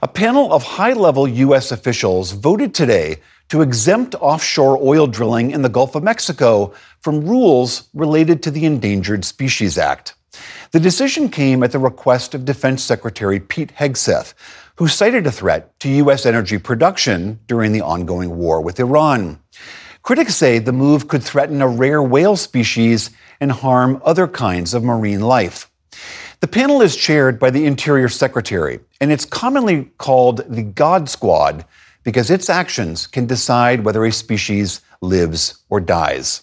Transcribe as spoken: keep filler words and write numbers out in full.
A panel of high-level U S officials voted today to exempt offshore oil drilling in the Gulf of Mexico from rules related to the Endangered Species Act. The decision came at the request of Defense Secretary Pete Hegseth, who cited a threat to U S energy production during the ongoing war with Iran. Critics say the move could threaten a rare whale species and harm other kinds of marine life. The panel is chaired by the Interior Secretary, and it's commonly called the God Squad because its actions can decide whether a species lives or dies.